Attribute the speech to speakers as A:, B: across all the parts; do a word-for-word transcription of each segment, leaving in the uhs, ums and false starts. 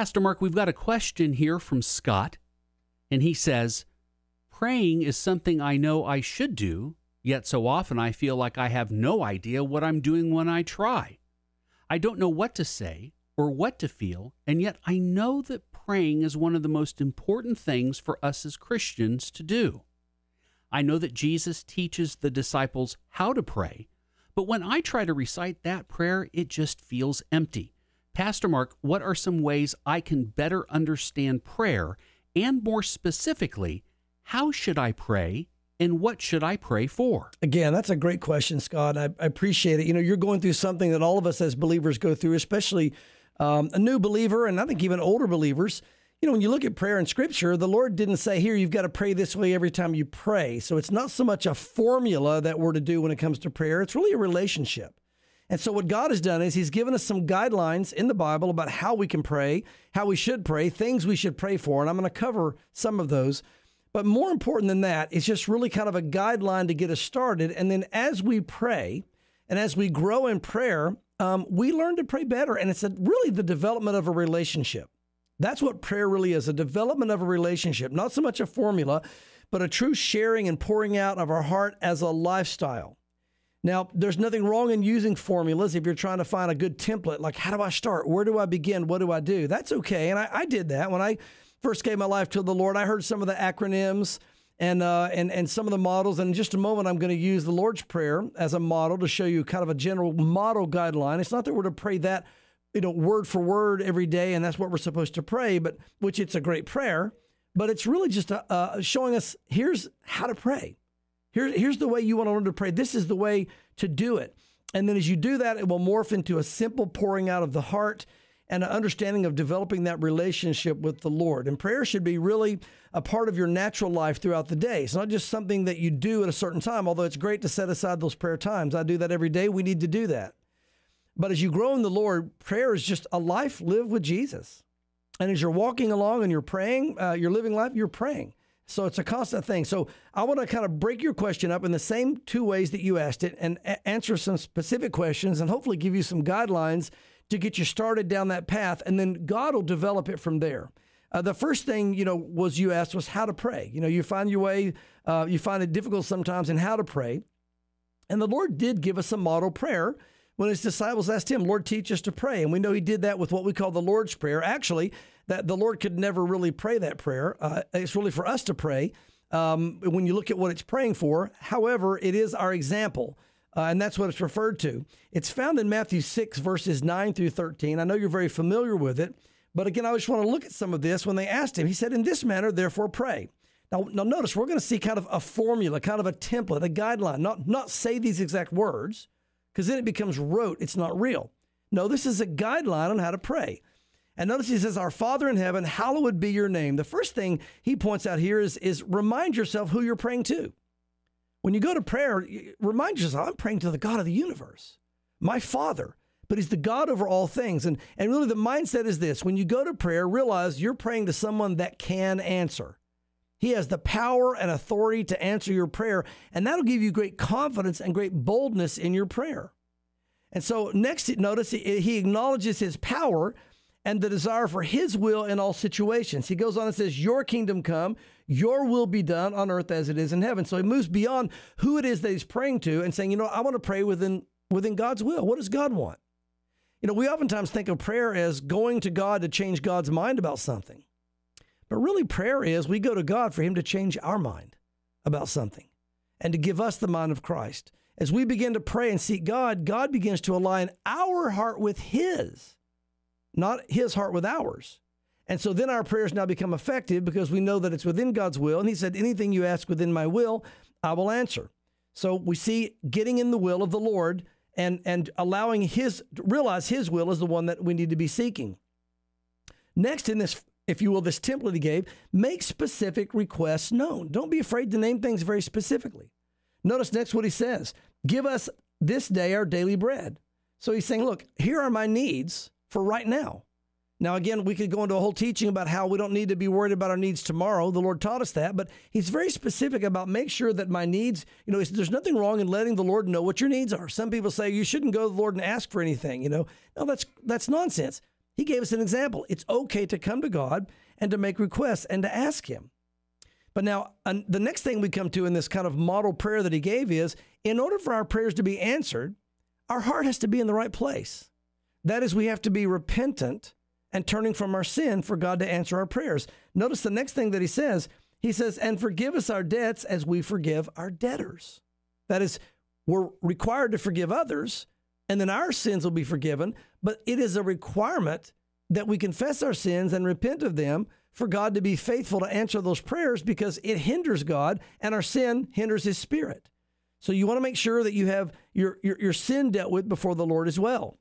A: Pastor Mark, we've got a question here from Scott, and he says, praying is something I know I should do, yet so often I feel like I have no idea what I'm doing when I try. I don't know what to say or what to feel, and yet I know that praying is one of the most important things for us as Christians to do. I know that Jesus teaches the disciples how to pray, but when I try to recite that prayer, it just feels empty. Pastor Mark, what are some ways I can better understand prayer? And more specifically, how should I pray and what should I pray for?
B: Again, that's a great question, Scott. I, I appreciate it. You know, you're going through something that all of us as believers go through, especially um, a new believer, and I think even older believers. You know, when you look at prayer in Scripture, the Lord didn't say, here, you've got to pray this way every time you pray. So it's not so much a formula that we're to do when it comes to prayer. It's really a relationship. And so what God has done is he's given us some guidelines in the Bible about how we can pray, how we should pray, things we should pray for. And I'm going to cover some of those. But more important than that, it's just really kind of a guideline to get us started. And then as we pray and as we grow in prayer, um, we learn to pray better. And it's a, really the development of a relationship. That's what prayer really is, a development of a relationship, not so much a formula, but a true sharing and pouring out of our heart as a lifestyle. Now, there's nothing wrong in using formulas if you're trying to find a good template, like how do I start? Where do I begin? What do I do? That's okay. And I, I did that. When I first gave my life to the Lord, I heard some of the acronyms and, uh, and, and some of the models. And in just a moment, I'm going to use the Lord's Prayer as a model to show you kind of a general model guideline. It's not that we're to pray that, you know, word for word every day, and that's what we're supposed to pray, but which it's a great prayer, but it's really just a, uh, showing us here's how to pray. Here, here's the way you want to learn to pray. This is the way to do it. And then as you do that, it will morph into a simple pouring out of the heart and an understanding of developing that relationship with the Lord. And prayer should be really a part of your natural life throughout the day. It's not just something that you do at a certain time, although it's great to set aside those prayer times. I do that every day. We need to do that. But as you grow in the Lord, prayer is just a life lived with Jesus. And as you're walking along and you're praying, uh, you're living life, you're praying. So it's a constant thing. So I want to kind of break your question up in the same two ways that you asked it and a- answer some specific questions and hopefully give you some guidelines to get you started down that path. And then God will develop it from there. Uh, the first thing, you know, was you asked was how to pray. You know, you find your way, uh, you find it difficult sometimes in how to pray. And the Lord did give us a model prayer when his disciples asked him, Lord, teach us to pray. And we know he did that with what we call the Lord's Prayer. Actually, that the Lord could never really pray that prayer. Uh, it's really for us to pray um, when you look at what it's praying for. However, it is our example, uh, and that's what it's referred to. It's found in Matthew six, verses nine through thirteen. I know you're very familiar with it, but again, I just want to look at some of this. When they asked him, he said, in this manner, therefore pray. Now, now notice, we're going to see kind of a formula, kind of a template, a guideline, not, not say these exact words, because then it becomes rote. It's not real. No, this is a guideline on how to pray. And notice he says, our Father in heaven, hallowed be your name. The first thing he points out here is, is remind yourself who you're praying to. When you go to prayer, remind yourself, I'm praying to the God of the universe, my Father, but he's the God over all things. And, and really the mindset is this: when you go to prayer, realize you're praying to someone that can answer. He has the power and authority to answer your prayer, and that'll give you great confidence and great boldness in your prayer. And so next, notice he acknowledges his power and the desire for his will in all situations. He goes on and says, your kingdom come, your will be done on earth as it is in heaven. So he moves beyond who it is that he's praying to and saying, you know, I want to pray within, within God's will. What does God want? You know, we oftentimes think of prayer as going to God to change God's mind about something. But really, prayer is we go to God for him to change our mind about something and to give us the mind of Christ. As we begin to pray and seek God, God begins to align our heart with his, not his heart with ours. And so then our prayers now become effective because we know that it's within God's will. And he said, anything you ask within my will, I will answer. So we see getting in the will of the Lord and, and allowing his, realize his will is the one that we need to be seeking. Next in this, if you will, this template he gave, make specific requests known. Don't be afraid to name things very specifically. Notice next what he says, give us this day our daily bread. So he's saying, look, here are my needs for right now. Now, again, we could go into a whole teaching about how we don't need to be worried about our needs tomorrow. The Lord taught us that, but he's very specific about make sure that my needs, you know, he said, there's nothing wrong in letting the Lord know what your needs are. Some people say you shouldn't go to the Lord and ask for anything, you know. No, that's, that's nonsense. He gave us an example. It's okay to come to God and to make requests and to ask him. But now, uh, the next thing we come to in this kind of model prayer that he gave is, in order for our prayers to be answered, our heart has to be in the right place. That is, we have to be repentant and turning from our sin for God to answer our prayers. Notice the next thing that he says. He says, and forgive us our debts as we forgive our debtors. That is, we're required to forgive others, and then our sins will be forgiven. But it is a requirement that we confess our sins and repent of them for God to be faithful to answer those prayers, because it hinders God and our sin hinders his spirit. So you want to make sure that you have your, your, your sin dealt with before the Lord as well.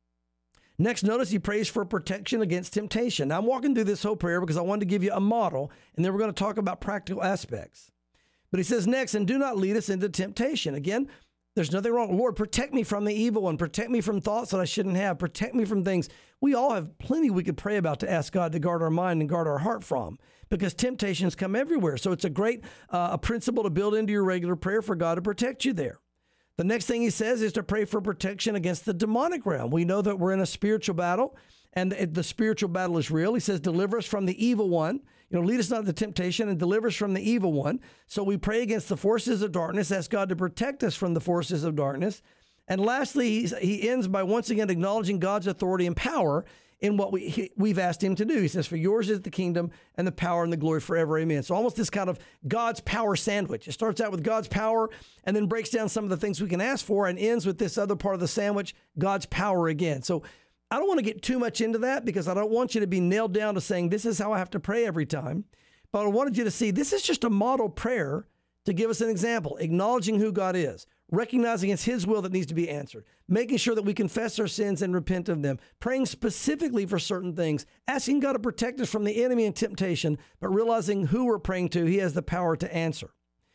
B: Next, notice he prays for protection against temptation. Now, I'm walking through this whole prayer because I wanted to give you a model, and then we're going to talk about practical aspects. But he says next, and do not lead us into temptation. Again, there's nothing wrong. Lord, protect me from the evil one. Protect me from thoughts that I shouldn't have. Protect me from things. We all have plenty we could pray about to ask God to guard our mind and guard our heart from, because temptations come everywhere. So it's a great uh, a principle to build into your regular prayer for God to protect you there. The next thing he says is to pray for protection against the demonic realm. We know that we're in a spiritual battle, and the spiritual battle is real. He says, deliver us from the evil one. You know, lead us not into temptation and deliver us from the evil one. So we pray against the forces of darkness, ask God to protect us from the forces of darkness. And lastly, he's, he ends by once again acknowledging God's authority and power in what we, he, we've asked him to do. He says, for yours is the kingdom and the power and the glory forever. Amen. So almost this kind of God's power sandwich. It starts out with God's power and then breaks down some of the things we can ask for and ends with this other part of the sandwich, God's power again. So I don't want to get too much into that because I don't want you to be nailed down to saying this is how I have to pray every time. But I wanted you to see this is just a model prayer to give us an example, acknowledging who God is, recognizing it's his will that needs to be answered, making sure that we confess our sins and repent of them, praying specifically for certain things, asking God to protect us from the enemy and temptation, but realizing who we're praying to, he has the power to answer.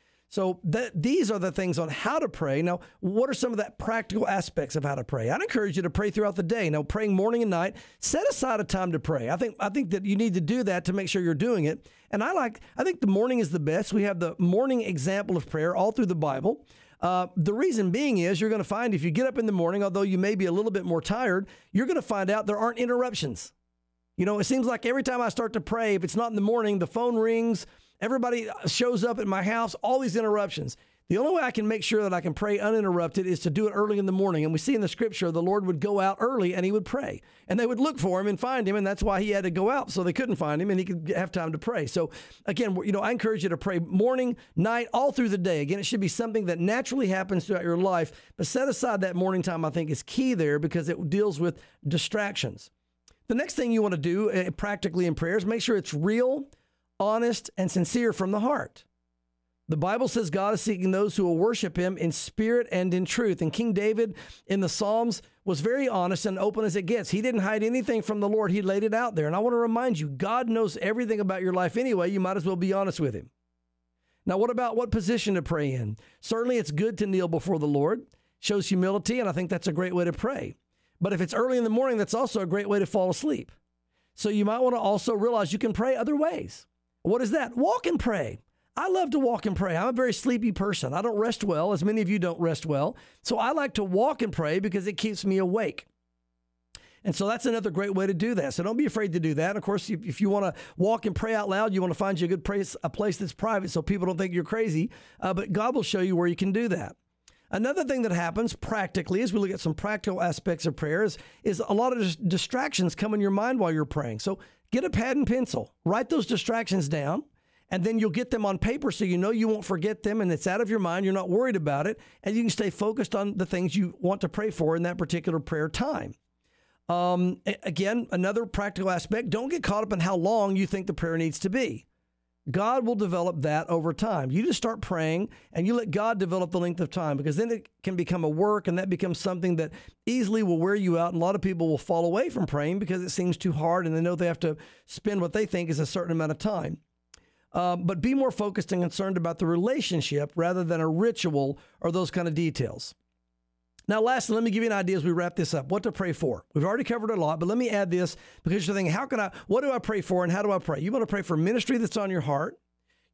B: So that, these are the things on how to pray. Now, what are some of the practical aspects of how to pray? I'd encourage you to pray throughout the day. Now, praying morning and night, set aside a time to pray. I think I think that you need to do that to make sure you're doing it. And I like, I think the morning is the best. We have the morning example of prayer all through the Bible. Uh, the reason being is you're going to find if you get up in the morning, although you may be a little bit more tired, you're going to find out there aren't interruptions. You know, it seems like every time I start to pray, if it's not in the morning, the phone rings, everybody shows up at my house, all these interruptions. The only way I can make sure that I can pray uninterrupted is to do it early in the morning. And we see in the scripture, the Lord would go out early and he would pray. And they would look for him and find him. And that's why he had to go out, so they couldn't find him and he could have time to pray. So again, you know, I encourage you to pray morning, night, all through the day. Again, it should be something that naturally happens throughout your life. But set aside that morning time, I think, is key there because it deals with distractions. The next thing you want to do uh, practically in prayer is make sure it's real, honest, and sincere from the heart. The Bible says God is seeking those who will worship him in spirit and in truth. And King David in the Psalms was very honest and open as it gets. He didn't hide anything from the Lord. He laid it out there. And I want to remind you, God knows everything about your life anyway. You might as well be honest with him. Now, what about what position to pray in? Certainly, it's good to kneel before the Lord. Shows humility, and I think that's a great way to pray. But if it's early in the morning, that's also a great way to fall asleep. So you might want to also realize you can pray other ways. What is that? Walk and pray. I love to walk and pray. I'm a very sleepy person. I don't rest well, as many of you don't rest well. So I like to walk and pray because it keeps me awake. And so that's another great way to do that. So don't be afraid to do that. And of course, if, if you want to walk and pray out loud, you want to find you a good place, a place that's private so people don't think you're crazy. Uh, but God will show you where you can do that. Another thing that happens practically as we look at some practical aspects of prayer is, is a lot of dis- distractions come in your mind while you're praying. So get a pad and pencil, write those distractions down, and then you'll get them on paper so you know you won't forget them and it's out of your mind. You're not worried about it, and you can stay focused on the things you want to pray for in that particular prayer time. Um, again, another practical aspect, don't get caught up in how long you think the prayer needs to be. God will develop that over time. You just start praying and you let God develop the length of time, because then it can become a work and that becomes something that easily will wear you out. And a lot of people will fall away from praying because it seems too hard and they know they have to spend what they think is a certain amount of time. Um, but be more focused and concerned about the relationship rather than a ritual or those kind of details. Now, lastly, let me give you an idea as we wrap this up, what to pray for. We've already covered a lot, but let me add this because you're thinking, how can I, what do I pray for and how do I pray? You want to pray for ministry that's on your heart.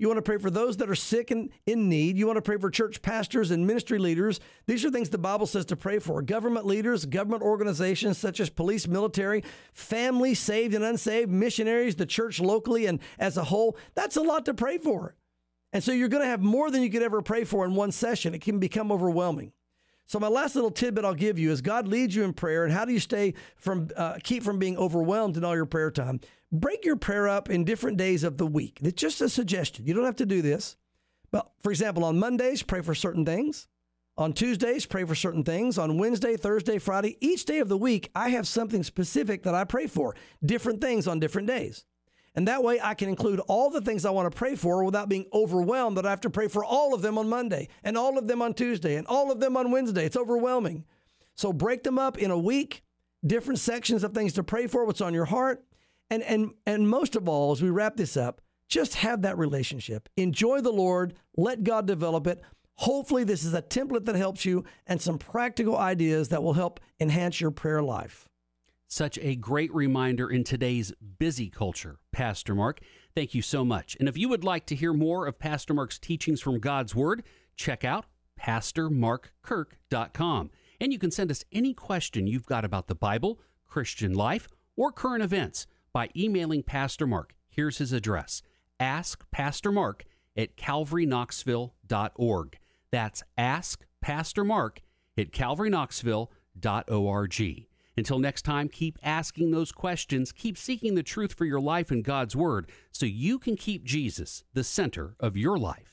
B: You want to pray for those that are sick and in need. You want to pray for church pastors and ministry leaders. These are things the Bible says to pray for. Government leaders, government organizations such as police, military, families, saved and unsaved, missionaries, the church locally and as a whole. That's a lot to pray for. And so you're going to have more than you could ever pray for in one session. It can become overwhelming. So my last little tidbit I'll give you is God leads you in prayer. And how do you stay from, uh, keep from being overwhelmed in all your prayer time? Break your prayer up in different days of the week. It's just a suggestion. You don't have to do this. But for example, on Mondays, pray for certain things. On Tuesdays, pray for certain things. On Wednesday, Thursday, Friday, each day of the week, I have something specific that I pray for. Different things on different days. And that way I can include all the things I want to pray for without being overwhelmed that I have to pray for all of them on Monday and all of them on Tuesday and all of them on Wednesday. It's overwhelming. So break them up in a week, different sections of things to pray for, what's on your heart. And, and, and most of all, as we wrap this up, just have that relationship. Enjoy the Lord. Let God develop it. Hopefully this is a template that helps you and some practical ideas that will help enhance your prayer life.
A: Such a great reminder in today's busy culture, Pastor Mark. Thank you so much. And if you would like to hear more of Pastor Mark's teachings from God's Word, check out pastor mark kirk dot com. And you can send us any question you've got about the Bible, Christian life, or current events by emailing Pastor Mark. Here's his address, ask pastor mark at calvary knoxville dot org. That's ask pastor mark at calvary knoxville dot org. Until next time, keep asking those questions, keep seeking the truth for your life in God's Word so you can keep Jesus the center of your life.